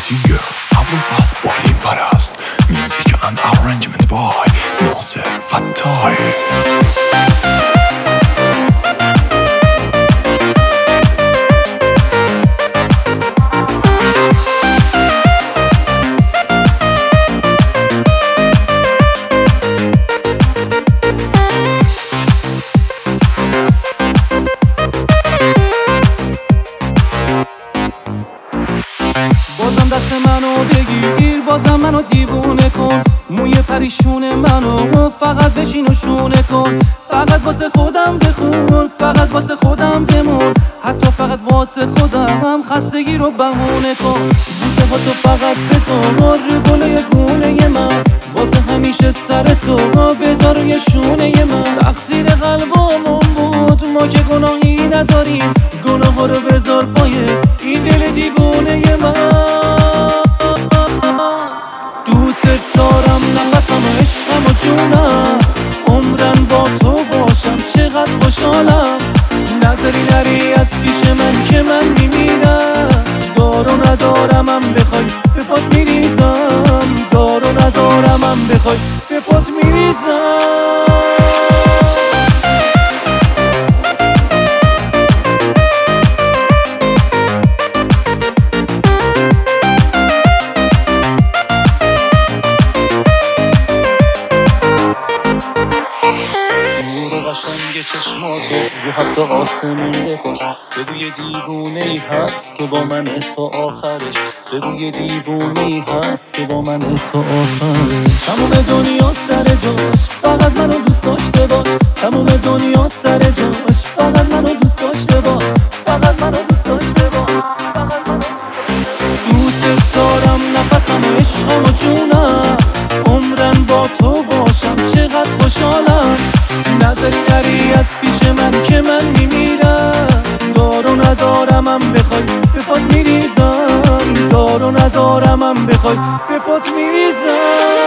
you girl ابوالفضل بالی پرست. Music and arrangement by ناصر فتاحی. بازم دست منو بگیر، بازم منو دیوونه کن، موی پریشون منو فقط بشین و شونه کن. فقط واسه خودم بخون، فقط واسه خودم بمون، حتی فقط واسه خودم خستگی رو بهونه کن. بوسه ها تو فقط بذار رو گلوی گونه من، واسه همیشه سر تو بذار روی شونه من. تقصیر قلبمون بود، ما که گناهی نداریم، گناه ها رو بذار پای این دل دیوونه من. دوست دارم نفسم و عشقم و جونم، عمرن با تو باشم چقدر خوشحالم. نظری نری از پیش من که من میمیرم، دار و ندارمم بخوای به پات میریزم، دار و ندارمم بخوای به پات میریزم. قشنگ چشماتو رو هفت آسمون بکش، بگو یه دیوونه ای هست که با من تا آخرش، بگو یه دیوونه ای هست که با من تا آخرش. تموم دنیا سر جاش، فقط منو دوست داشته باش. تموم دنیا سر جاش، فقط منو دوست داشته باش، فقط منو دوست داشته باش. دوست دارم نفسم و عشقم و جونم، عمرن با تو باشم چقدر خوشحالم. نظری نری از پیش من که من میمیرم، دار و ندارمم بخوای به پات میریزم، دار و ندارمم بخوای به پات میریزم.